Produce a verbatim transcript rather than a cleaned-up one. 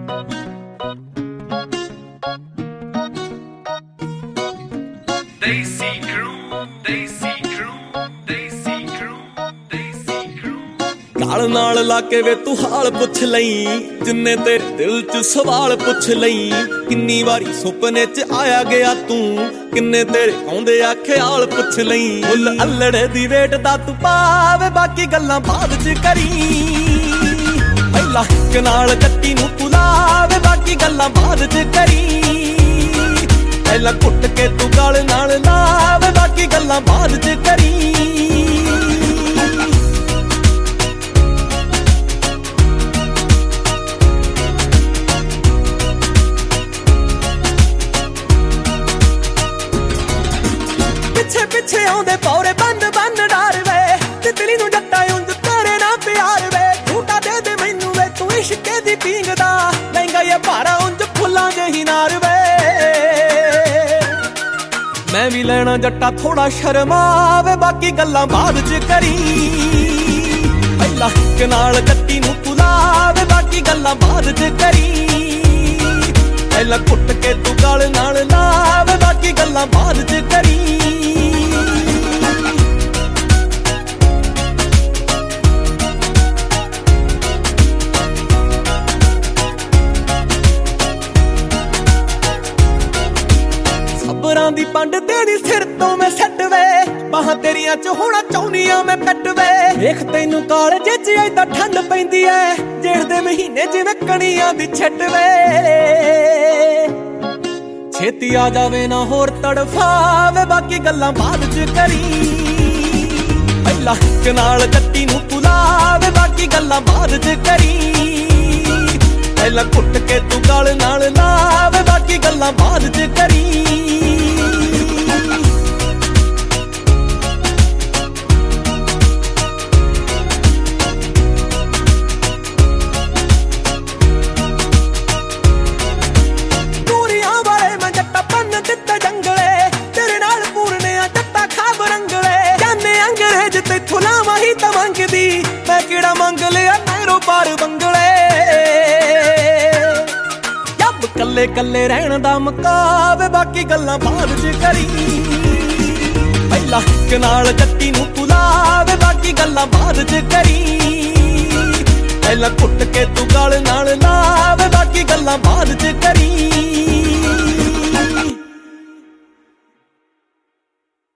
Desi Crew, Desi Crew, Desi Crew, Desi Crew। ਗਾਲ ਨਾਲ ਲਾ ਕੇ ਵੇ ਤੂੰ ਹਾਲ ਪੁੱਛ ਲਈ, ਜਿੰਨੇ ਤੇਰੇ ਦਿਲ 'ਚ ਸਵਾਲ ਪੁੱਛ ਲਈ। ਕਿੰਨੀ ਵਾਰੀ ਸੁਪਨੇ 'ਚ ਆਇਆ ਗਿਆ ਤੂੰ, ਕਿੰਨੇ ਤੇਰੇ ਆਉਂਦੇ ਆ ਖਿਆਲ ਪੁੱਛ ਲਈ। ਮੁੱਲ ਅਲੜੇ ਦੀ ਵੇਟ ਦਾ ਤੂੰ ਪਾਵੇ, ਬਾਕੀ ਗੱਲਾਂ ਬਾਅਦ 'ਚ ਕਰੀ। ਪਹਿਲਾਂ ਇੱਕ ਨਾਲ ਕੱਟੀ ਨੂੰ ਤੂੰ ਲਾਵੇ, ਬਾਕੀ ਗੱਲਾਂ ਬਾਅਦ 'ਚ ਕਰੀ। ਪਹਿਲਾਂ ਕੁੱਟ ਕੇ ਤੂੰ ਗਾਲ ਨਾਲ ਲਾਵੇ, ਬਾਕੀ ਗੱਲਾਂ ਬਾਅਦ 'ਚ ਕਰੀ। ਪਿੱਛੇ ਪਿੱਛੇ ਆਉਂਦੇ ਪੌਰੇ ਬੰਦ ਬੰਦ ਡਰ ਵੇ, ਤਿਤਲੀ ਨੂੰ ਜੱਟਾ ਉਂਝ ਤੇਰੇ ਨਾਲ ਪਿਆਰ ਵੇ। ਝੂਟਾ ਦੇ ਦੇ ਮੈਨੂੰ ਵੇ ਤੂੰ ਇਸ਼ਕੇ ਦੀ ਪੀਂਗ ਦਾ, ਲਹਿੰਗਾ ਇਹ ਭਾਰਾ ਉਂਝ ਫੁੱਲਾਂ ਜਿਹੀ ਨਾਰ ਵੇ। ਮੈਂ ਵੀ ਲੈਣਾ ਜੱਟਾ ਥੋੜਾ ਸ਼ਰਮਾਵੇ, ਬਾਕੀ ਗੱਲਾਂ ਬਾਅਦ 'ਚ ਕਰੀ। ਪਹਿਲਾਂ ਇੱਕ ਨਾਲ ਕੱਟੀ ਨੂੰ ਤੂੰ ਲਾਵੇ, ਬਾਕੀ ਗੱਲਾਂ ਬਾਅਦ 'ਚ ਕਰੀ। ਪਹਿਲਾਂ ਕੁੱਟ ਕੇ ਤੂੰ ਗਾਲ ਨਾਲ ਲਾਵੇ, ਬਾਕੀ ਗੱਲਾਂ ਬਾਅਦ 'ਚ ਕਰੀ। ਸਬਰਾਂ ਦੀ ਪੰਡ ਤੇਰੀ ਸਿਰ ਤੋਂ ਮੈਂ ਸੱਟ ਵੇ, ਬਾਹਾਂ ਤੇਰੀਆਂ 'ਚ ਹੋਣਾ ਚਾਹੁੰਦੀਆਂ ਮੈਂ ਕੱਟ ਵੇ। ਵੇਖ ਤੈਨੂੰ ਕਾਲਜੇ 'ਚ ਏਦਾਂ ਠੰਡ ਪੈਂਦੀ ਐ, ਜੇਠ ਦੇ ਮਹੀਨੇ ਜਿਵੇਂ ਕਣੀਆਂ ਦੀ ਛੱਟ ਵੇ। ਛੇਤੀ ਆ ਜਾਵੇ ਨਾ ਹੋਰ ਤੜਫਾਵੇ, ਬਾਕੀ ਗੱਲਾਂ ਬਾਅਦ 'ਚ ਕਰੀ। ਪਹਿਲਾਂ ਇੱਕ ਨਾਲ ਕੱਟੀ ਨੂੰ ਤੂੰ ਲਾਵੇ, ਬਾਕੀ ਗੱਲਾਂ ਬਾਅਦ 'ਚ ਕਰੀ। ਪਹਿਲਾਂ ਕੁੱਟ ਕੇ ਤੂੰ ਗਾਲ ਨਾਲ ਲਾਵੇ, ਬਾਕੀ ਗੱਲਾਂ ਬਾਅਦ 'ਚ ਕਰੀ। ਤਾਂ ਮੰਗਦੀ ਮੈਂ ਕਿਹੜਾ ਮੰਗ ਲਿਆ ਨਹਿਰੋਂ ਪਾਰ ਬੰਗਲੇ। ਜੱਬ ਕੱਲੇ ਕੱਲੇ ਰਹਿਣ ਦਾ ਮੁਕਾਵੇ, ਬਾਕੀ ਗੱਲਾਂ ਬਾਅਦ 'ਚ ਕਰੀ। ਪਹਿਲਾਂ ਇੱਕ ਨਾਲ ਕੱਟੀ ਨੂੰ ਤੂੰ ਲਾਵੇ, ਬਾਕੀ ਗੱਲਾਂ ਬਾਅਦ 'ਚ ਕਰੀ। ਪਹਿਲਾਂ ਕੁੱਟ ਕੇ ਤੂੰ ਗਾਲ ਨਾਲ ਲਾਵੇ, ਬਾਕੀ ਗੱਲਾਂ ਬਾਅਦ 'ਚ ਕਰੀ।